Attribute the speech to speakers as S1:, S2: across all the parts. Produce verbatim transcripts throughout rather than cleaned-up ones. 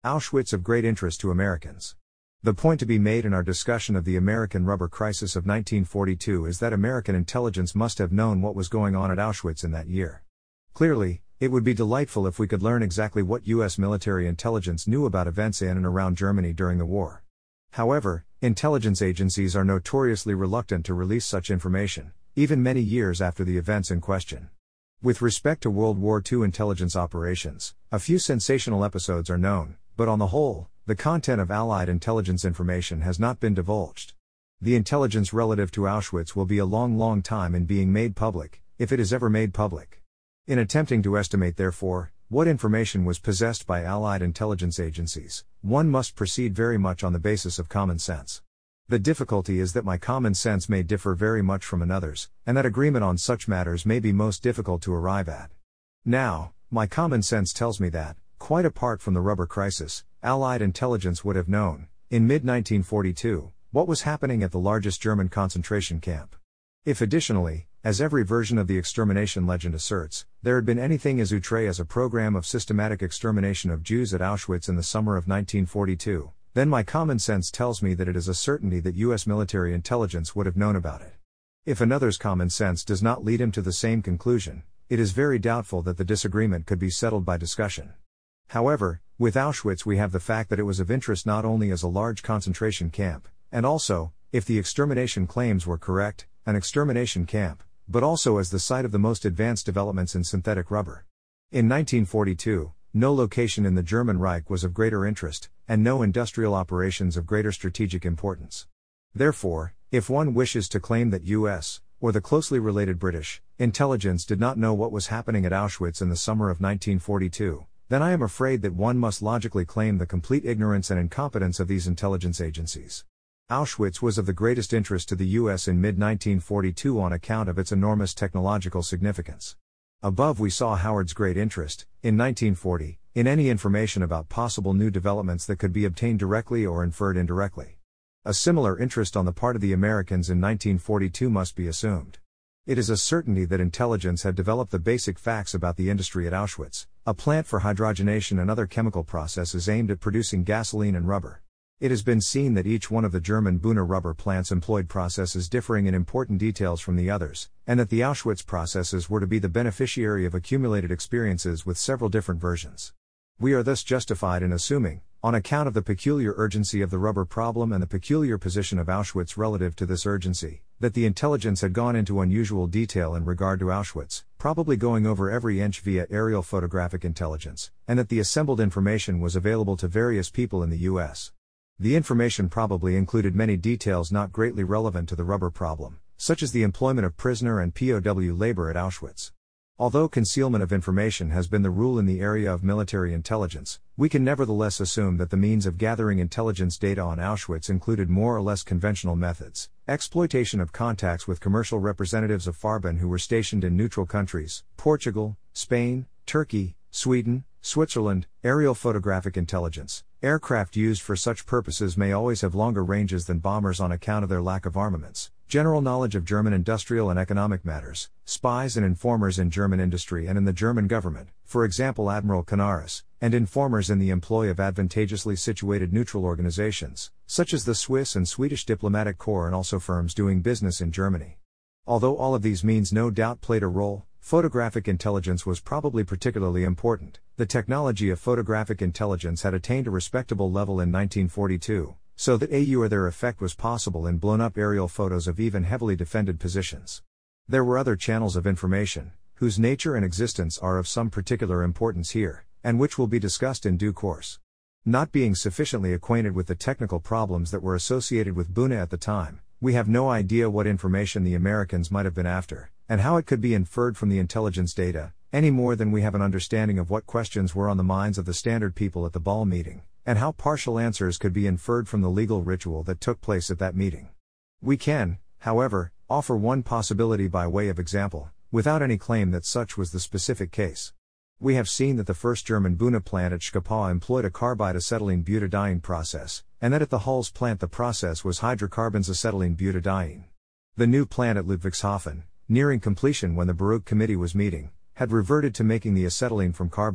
S1: Auschwitz of great interest to Americans. The point to be made in our discussion of the American rubber crisis of nineteen forty-two is that American intelligence must have known what was going on at Auschwitz in that year. Clearly, it would be delightful if we could learn exactly what U S military intelligence knew about events in and around Germany during the war. However, intelligence agencies are notoriously reluctant to release such information, even many years after the events in question. With respect to World War Two intelligence operations, a few sensational episodes are known, but on the whole, the content of Allied intelligence information has not been divulged. The intelligence relative to Auschwitz will be a long, long time in being made public, if it is ever made public. In attempting to estimate, therefore, what information was possessed by Allied intelligence agencies, one must proceed very much on the basis of common sense. The difficulty is that my common sense may differ very much from another's, and that agreement on such matters may be most difficult to arrive at. Now, my common sense tells me that, quite apart from the rubber crisis, Allied intelligence would have known, in mid nineteen forty-two, what was happening at the largest German concentration camp. If additionally, as every version of the extermination legend asserts, there had been anything as outre as a program of systematic extermination of Jews at Auschwitz in the summer of nineteen forty-two, then my common sense tells me that it is a certainty that U S military intelligence would have known about it. If another's common sense does not lead him to the same conclusion, it is very doubtful that the disagreement could be settled by discussion. However, with Auschwitz we have the fact that it was of interest not only as a large concentration camp, and also, if the extermination claims were correct, an extermination camp, but also as the site of the most advanced developments in synthetic rubber. In nineteen forty-two, no location in the German Reich was of greater interest, and no industrial operations of greater strategic importance. Therefore, if one wishes to claim that U S, or the closely related British, intelligence did not know what was happening at Auschwitz in the summer of nineteen forty-two, then I am afraid that one must logically claim the complete ignorance and incompetence of these intelligence agencies. Auschwitz was of the greatest interest to the U S in mid nineteen forty-two on account of its enormous technological significance. Above we saw Howard's great interest, in nineteen forty, in any information about possible new developments that could be obtained directly or inferred indirectly. A similar interest on the part of the Americans in nineteen forty-two must be assumed. It is a certainty that intelligence had developed the basic facts about the industry at Auschwitz, a plant for hydrogenation and other chemical processes aimed at producing gasoline and rubber. It has been seen that each one of the German Buna rubber plants employed processes differing in important details from the others, and that the Auschwitz processes were to be the beneficiary of accumulated experiences with several different versions. We are thus justified in assuming, on account of the peculiar urgency of the rubber problem and the peculiar position of Auschwitz relative to this urgency, that the intelligence had gone into unusual detail in regard to Auschwitz, probably going over every inch via aerial photographic intelligence, and that the assembled information was available to various people in the U S. The information probably included many details not greatly relevant to the rubber problem, such as the employment of prisoner and P O W labor at Auschwitz. Although concealment of information has been the rule in the area of military intelligence, we can nevertheless assume that the means of gathering intelligence data on Auschwitz included more or less conventional methods: exploitation of contacts with commercial representatives of Farben who were stationed in neutral countries, Portugal, Spain, Turkey, Sweden, Switzerland, aerial photographic intelligence. Aircraft used for such purposes may always have longer ranges than bombers on account of their lack of armaments. General knowledge of German industrial and economic matters, spies and informers in German industry and in the German government, for example Admiral Canaris, and informers in the employ of advantageously situated neutral organizations, such as the Swiss and Swedish diplomatic corps and also firms doing business in Germany. Although all of these means no doubt played a role, photographic intelligence was probably particularly important. The technology of photographic intelligence had attained a respectable level in nineteen forty-two, so that a or their effect was possible in blown-up aerial photos of even heavily defended positions. There were other channels of information, whose nature and existence are of some particular importance here, and which will be discussed in due course. Not being sufficiently acquainted with the technical problems that were associated with Buna at the time, we have no idea what information the Americans might have been after, and how it could be inferred from the intelligence data, any more than we have an understanding of what questions were on the minds of the standard people at the ball meeting, and how partial answers could be inferred from the legal ritual that took place at that meeting. We can, however, offer one possibility by way of example, without any claim that such was the specific case. We have seen that the first German Buna plant at Scapa employed a carbide acetylene butadiene process, and that at the Hulls plant the process was hydrocarbons acetylene butadiene. The new plant at Ludwigshafen, nearing completion when the Baruch Committee was meeting, had reverted to making the acetylene from carbide,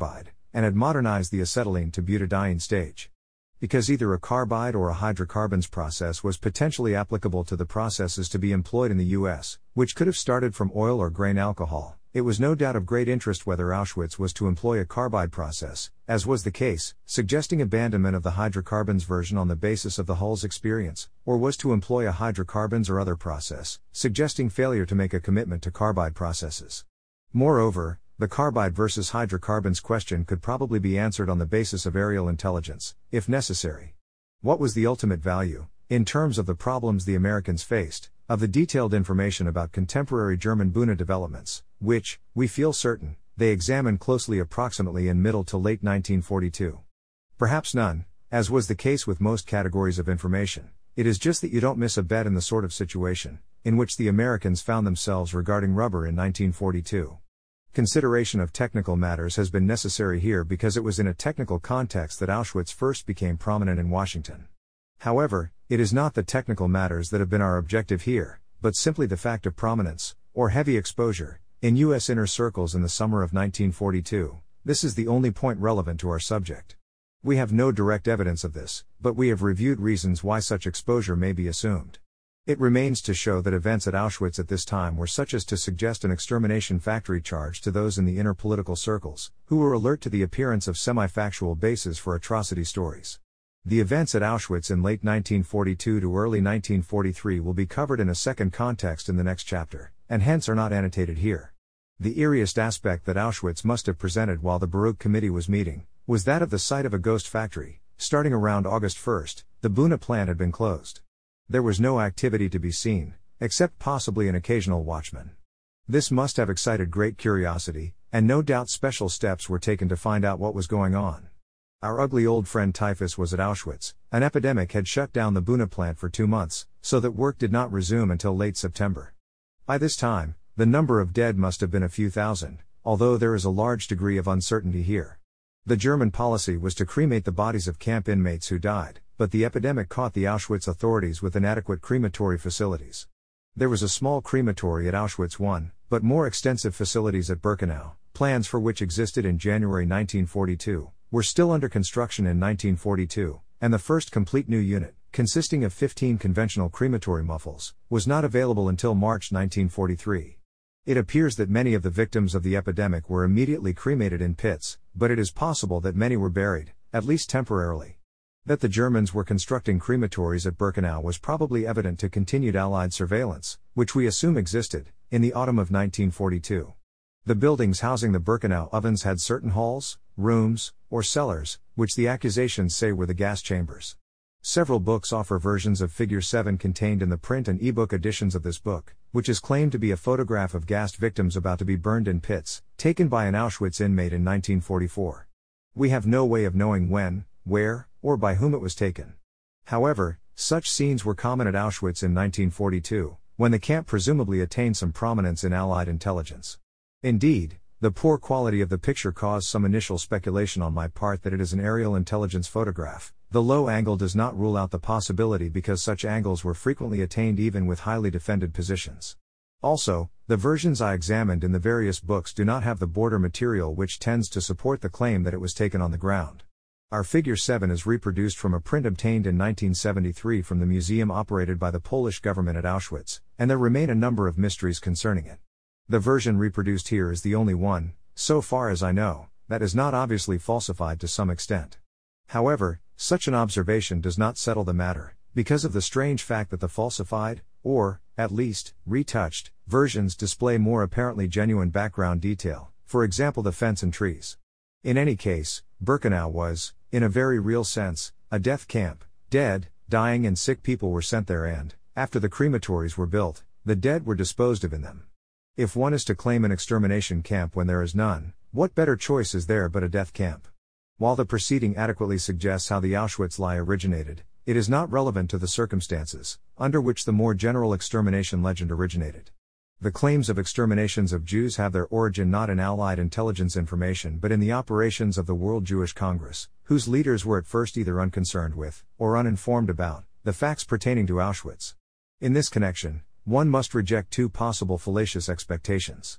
S1: and had modernized the acetylene to butadiene stage. Because either a carbide or a hydrocarbons process was potentially applicable to the processes to be employed in the U S, which could have started from oil or grain alcohol, it was no doubt of great interest whether Auschwitz was to employ a carbide process, as was the case, suggesting abandonment of the hydrocarbons version on the basis of the Hull's experience, or was to employ a hydrocarbons or other process, suggesting failure to make a commitment to carbide processes. Moreover, the carbide versus hydrocarbons question could probably be answered on the basis of aerial intelligence, if necessary. What was the ultimate value, in terms of the problems the Americans faced, of the detailed information about contemporary German Buna developments, which, we feel certain, they examined closely approximately in middle to late nineteen forty-two? Perhaps none, as was the case with most categories of information. It is just that you don't miss a bet in the sort of situation in which the Americans found themselves regarding rubber in nineteen forty-two. Consideration of technical matters has been necessary here because it was in a technical context that Auschwitz first became prominent in Washington. However, it is not the technical matters that have been our objective here, but simply the fact of prominence, or heavy exposure, in U S inner circles in the summer of nineteen forty-two. This is the only point relevant to our subject. We have no direct evidence of this, but we have reviewed reasons why such exposure may be assumed. It remains to show that events at Auschwitz at this time were such as to suggest an extermination factory charge to those in the inner political circles, who were alert to the appearance of semi-factual bases for atrocity stories. The events at Auschwitz in late nineteen forty-two to early nineteen forty-three will be covered in a second context in the next chapter, and hence are not annotated here. The eeriest aspect that Auschwitz must have presented while the Baruch Committee was meeting, was that of the site of a ghost factory. Starting around August first, the Buna plant had been closed. There was no activity to be seen, except possibly an occasional watchman. This must have excited great curiosity, and no doubt special steps were taken to find out what was going on. Our ugly old friend typhus was at Auschwitz. An epidemic had shut down the Buna plant for two months, so that work did not resume until late September. By this time, the number of dead must have been a few thousand, although there is a large degree of uncertainty here. The German policy was to cremate the bodies of camp inmates who died, but the epidemic caught the Auschwitz authorities with inadequate crematory facilities. There was a small crematory at Auschwitz one, but more extensive facilities at Birkenau, plans for which existed in January nineteen forty-two, were still under construction in nineteen forty-two, and the first complete new unit, consisting of fifteen conventional crematory muffles, was not available until March nineteen forty-three. It appears that many of the victims of the epidemic were immediately cremated in pits, but it is possible that many were buried, at least temporarily. That the Germans were constructing crematories at Birkenau was probably evident to continued Allied surveillance, which we assume existed, in the autumn of nineteen forty-two. The buildings housing the Birkenau ovens had certain halls, rooms, or cellars, which the accusations say were the gas chambers. Several books offer versions of Figure seven contained in the print and ebook editions of this book, which is claimed to be a photograph of gassed victims about to be burned in pits, taken by an Auschwitz inmate in nineteen forty-four. We have no way of knowing when, where, or by whom it was taken. However, such scenes were common at Auschwitz in nineteen forty-two, when the camp presumably attained some prominence in Allied intelligence. Indeed, the poor quality of the picture caused some initial speculation on my part that it is an aerial intelligence photograph. The low angle does not rule out the possibility because such angles were frequently attained even with highly defended positions. Also, the versions I examined in the various books do not have the border material which tends to support the claim that it was taken on the ground. Our Figure seven is reproduced from a print obtained in nineteen seventy-three from the museum operated by the Polish government at Auschwitz, and there remain a number of mysteries concerning it. The version reproduced here is the only one, so far as I know, that is not obviously falsified to some extent. However, such an observation does not settle the matter, because of the strange fact that the falsified, or, at least, retouched, versions display more apparently genuine background detail, for example the fence and trees. In any case, Birkenau was, in a very real sense, a death camp. Dead, dying and sick people were sent there and, after the crematories were built, the dead were disposed of in them. If one is to claim an extermination camp when there is none, what better choice is there but a death camp? While the proceeding adequately suggests how the Auschwitz lie originated, it is not relevant to the circumstances under which the more general extermination legend originated. The claims of exterminations of Jews have their origin not in Allied intelligence information but in the operations of the World Jewish Congress, whose leaders were at first either unconcerned with, or uninformed about, the facts pertaining to Auschwitz. In this connection, one must reject two possible fallacious expectations.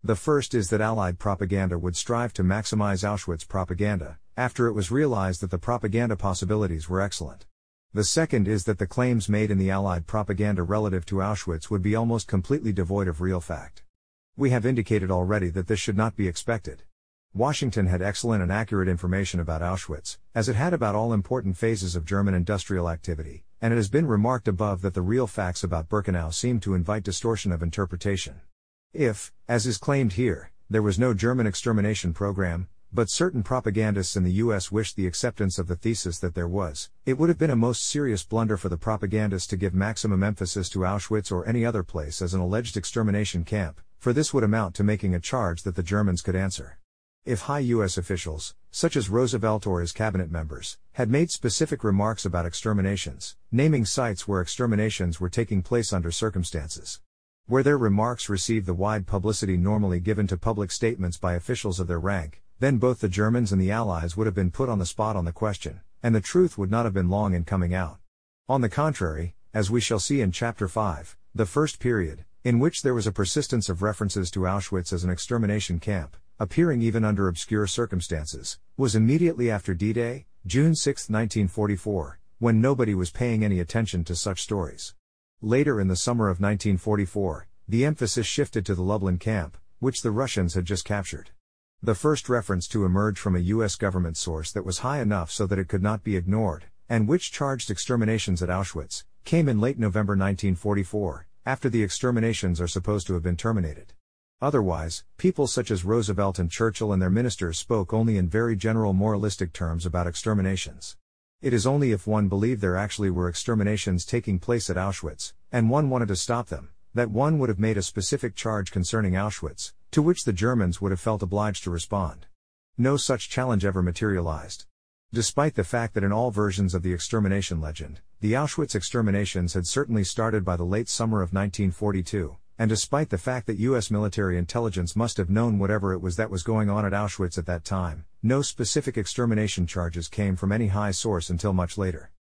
S1: The first is that Allied propaganda would strive to maximize Auschwitz propaganda, after it was realized that the propaganda possibilities were excellent. The second is that the claims made in the Allied propaganda relative to Auschwitz would be almost completely devoid of real fact. We have indicated already that this should not be expected. Washington had excellent and accurate information about Auschwitz, as it had about all important phases of German industrial activity, and it has been remarked above that the real facts about Birkenau seem to invite distortion of interpretation. If, as is claimed here, there was no German extermination program, but certain propagandists in the U S wished the acceptance of the thesis that there was, it would have been a most serious blunder for the propagandists to give maximum emphasis to Auschwitz or any other place as an alleged extermination camp, for this would amount to making a charge that the Germans could answer. If high U S officials, such as Roosevelt or his cabinet members, had made specific remarks about exterminations, naming sites where exterminations were taking place under circumstances where their remarks received the wide publicity normally given to public statements by officials of their rank, then both the Germans and the Allies would have been put on the spot on the question, and the truth would not have been long in coming out. On the contrary, as we shall see in Chapter five, the first period, in which there was a persistence of references to Auschwitz as an extermination camp, appearing even under obscure circumstances, was immediately after D-Day, June sixth nineteen forty-four, when nobody was paying any attention to such stories. Later in the summer of nineteen forty-four, the emphasis shifted to the Lublin camp, which the Russians had just captured. The first reference to emerge from a U S government source that was high enough so that it could not be ignored, and which charged exterminations at Auschwitz, came in late November nineteen forty-four, after the exterminations are supposed to have been terminated. Otherwise, people such as Roosevelt and Churchill and their ministers spoke only in very general moralistic terms about exterminations. It is only if one believed there actually were exterminations taking place at Auschwitz, and one wanted to stop them, that one would have made a specific charge concerning Auschwitz, to which the Germans would have felt obliged to respond. No such challenge ever materialized. Despite the fact that in all versions of the extermination legend, the Auschwitz exterminations had certainly started by the late summer of nineteen forty-two, and despite the fact that U S military intelligence must have known whatever it was that was going on at Auschwitz at that time, no specific extermination charges came from any high source until much later.